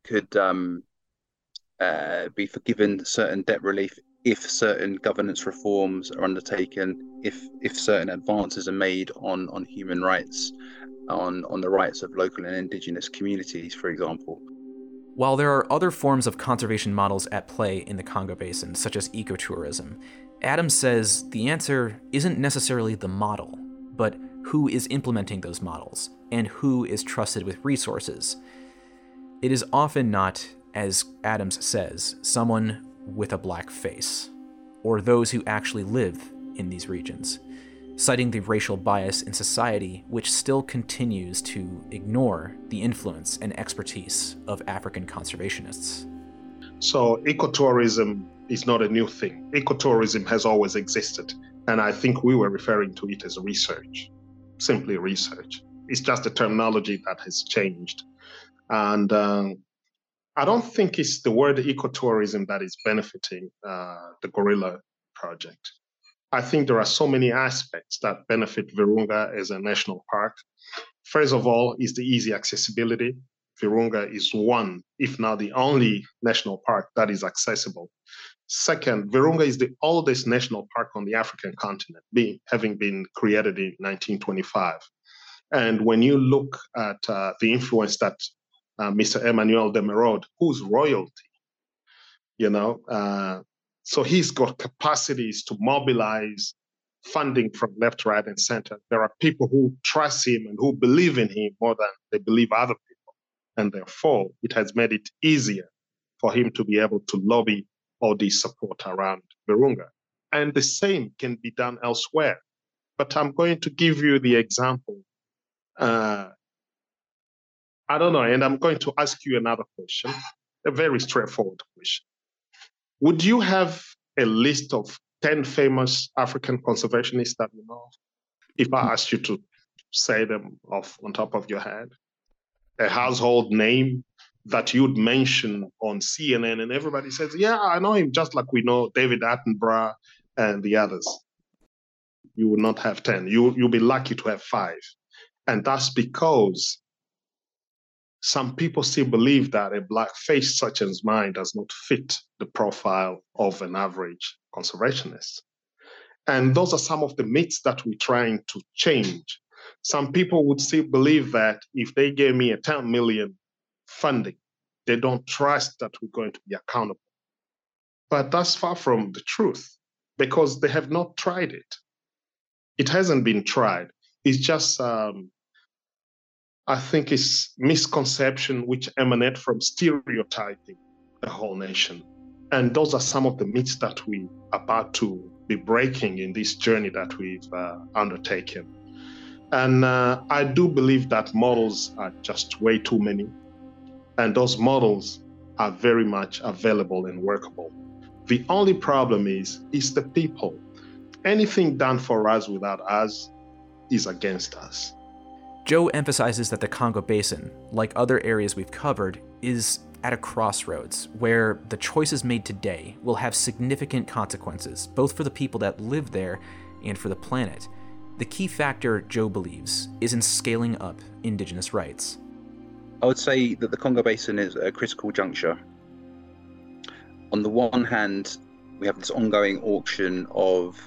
be forgiven certain debt relief if certain governance reforms are undertaken, if certain advances are made on human rights, on the rights of local and indigenous communities, for example. While there are other forms of conservation models at play in the Congo Basin, such as ecotourism, Adams says the answer isn't necessarily the model, but who is implementing those models and who is trusted with resources. It is often not, as Adams says, someone with a black face, or those who actually live in these regions, citing the racial bias in society which still continues to ignore the influence and expertise of African conservationists. So ecotourism is not a new thing. Ecotourism has always existed. And I think we were referring to it as research, simply research. It's just a terminology that has changed. And I don't think it's the word ecotourism that is benefiting the Gorilla Project. I think there are so many aspects that benefit Virunga as a national park. First of all, is the easy accessibility. Virunga is one, if not the only national park that is accessible. Second, Virunga is the oldest national park on the African continent, having been created in 1925. And when you look at the influence that Mr. Emmanuel de Merode, who's royalty, so he's got capacities to mobilize funding from left, right, and center. There are people who trust him and who believe in him more than they believe other people. And therefore, it has made it easier for him to be able to lobby all this support around Virunga. And the same can be done elsewhere. But I'm going to give you the example. I don't know, and I'm going to ask you another question, a very straightforward question. Would you have a list of 10 famous African conservationists that you know of? If I asked you to say them off on top of your head, a household name that you'd mention on CNN and everybody says, yeah, I know him, just like we know David Attenborough and the others. You would not have 10. You'll be lucky to have 5. And that's because some people still believe that a black face such as mine does not fit the profile of an average conservationist. And those are some of the myths that we're trying to change. Some people would still believe that if they gave me a 10 million funding, they don't trust that we're going to be accountable. But that's far from the truth because they have not tried it. It hasn't been tried. It's just, I think it's misconception which emanate from stereotyping the whole nation. And those are some of the myths that we are about to be breaking in this journey that we've undertaken. And I do believe that models are just way too many. And those models are very much available and workable. The only problem is the people. Anything done for us without us is against us. Joe emphasizes that the Congo Basin, like other areas we've covered, is at a crossroads where the choices made today will have significant consequences, both for the people that live there and for the planet. The key factor, Joe believes, is in scaling up indigenous rights. I would say that the Congo Basin is a critical juncture. On the one hand, we have this ongoing auction of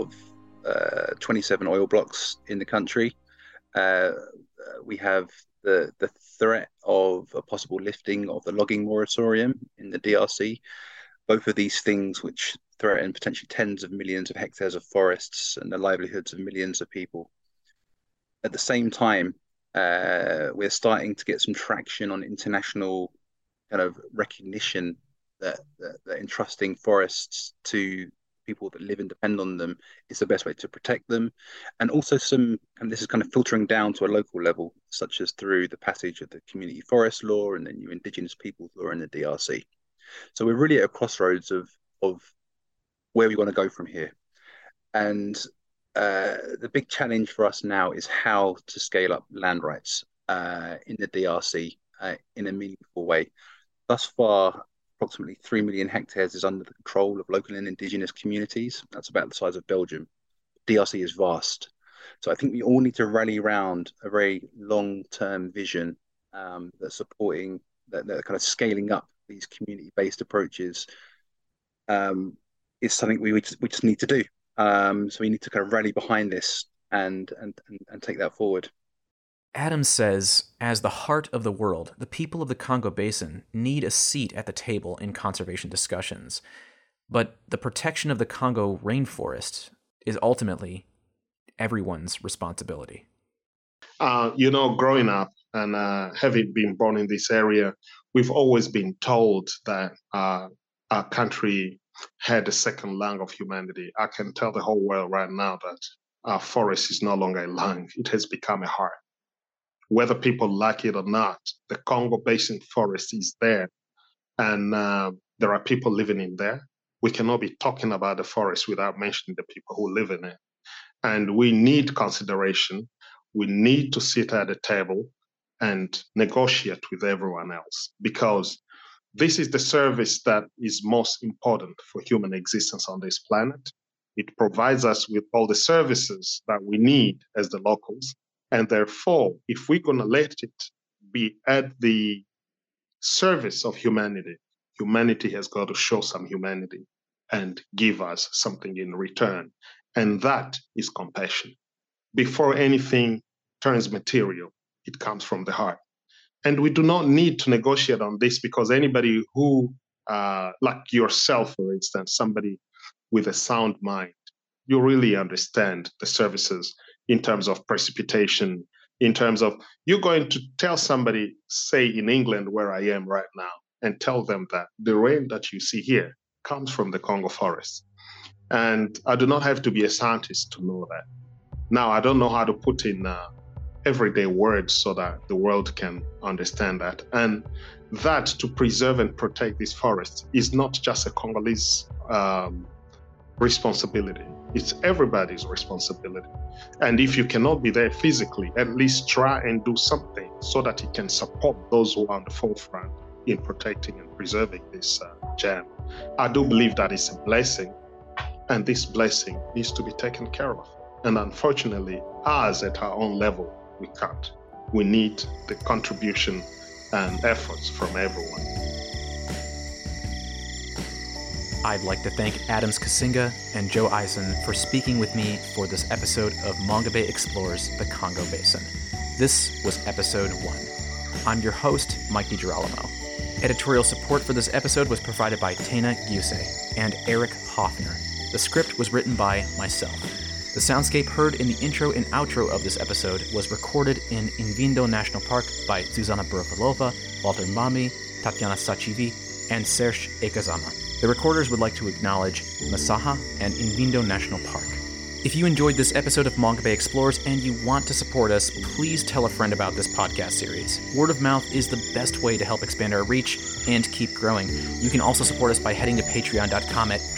27 oil blocks in the country. We have the threat of a possible lifting of the logging moratorium in the DRC. Both of these things which threaten potentially tens of millions of hectares of forests and the livelihoods of millions of people. At the same time, we're starting to get some traction on international kind of recognition that entrusting forests to people that live and depend on them is the best way to protect them. And also and this is kind of filtering down to a local level, such as through the passage of the Community Forest Law and the new Indigenous Peoples Law in the DRC. So we're really at a crossroads of where we want to go from here. And the big challenge for us now is how to scale up land rights in the DRC in a meaningful way. Thus far, approximately 3 million hectares is under the control of local and indigenous communities. That's about the size of Belgium. DRC is vast. So I think we all need to rally around a very long-term vision that's supporting, that kind of scaling up these community-based approaches is something we just need to do. So we need to kind of rally behind this and take that forward. Adams says, as the heart of the world, the people of the Congo Basin need a seat at the table in conservation discussions. But the protection of the Congo rainforest is ultimately everyone's responsibility. Growing up and having been born in this area, we've always been told that our country had a second lung of humanity. I can tell the whole world right now that our forest is no longer a lung. It has become a heart. Whether people like it or not, the Congo Basin forest is there. And There are people living in there. We cannot be talking about the forest without mentioning the people who live in it. And we need consideration. We need to sit at the table and negotiate with everyone else, because this is the service that is most important for human existence on this planet. It provides us with all the services that we need as the locals. And therefore, if we're going to let it be at the service of humanity, humanity has got to show some humanity and give us something in return. And that is compassion. Before anything turns material, it comes from the heart. And we do not need to negotiate on this, because anybody who, like yourself, for instance, somebody with a sound mind, you really understand the services in terms of precipitation, in terms of you're going to tell somebody, say in England, where I am right now, and tell them that the rain that you see here comes from the Congo forest. And I do not have to be a scientist to know that. Now, I don't know how to put in everyday words so that the world can understand that. And that to preserve and protect this forest is not just a Congolese responsibility. It's everybody's responsibility. And if you cannot be there physically, at least try and do something so that it can support those who are on the forefront in protecting and preserving this gem. I do believe that it's a blessing, and this blessing needs to be taken care of. And unfortunately, us at our own level, we can't. We need the contribution and efforts from everyone. I'd like to thank Adams Kasinga and Joe Eisen for speaking with me for this episode of Mongabay Explores the Congo Basin. This was episode 1. I'm your host, Mike DiGirolamo. Editorial support for this episode was provided by Tena Giuse and Eric Hoffner. The script was written by myself. The soundscape heard in the intro and outro of this episode was recorded in Invindo National Park by Zuzana Buravalova, Walter Mami, Tatiana Sachivi, and Serge Ekazama. The recorders would like to acknowledge Masaha and Invindo National Park. If you enjoyed this episode of Mongabay Explores and you want to support us, please tell a friend about this podcast series. Word of mouth is the best way to help expand our reach and keep growing. You can also support us by heading to patreon.com at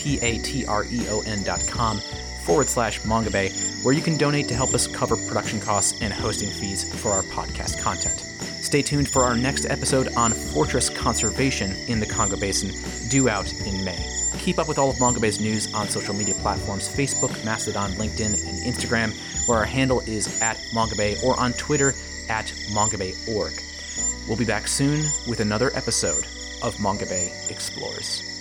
patreon.com/Mongabay, where you can donate to help us cover production costs and hosting fees for our podcast content. Stay tuned for our next episode on fortress conservation in the Congo Basin, due out in May. Keep up with all of Mongabay's news on social media platforms, Facebook, Mastodon, LinkedIn, and Instagram, where our handle is @Mongabay, or on Twitter @MongabayOrg. We'll be back soon with another episode of Mongabay Explores.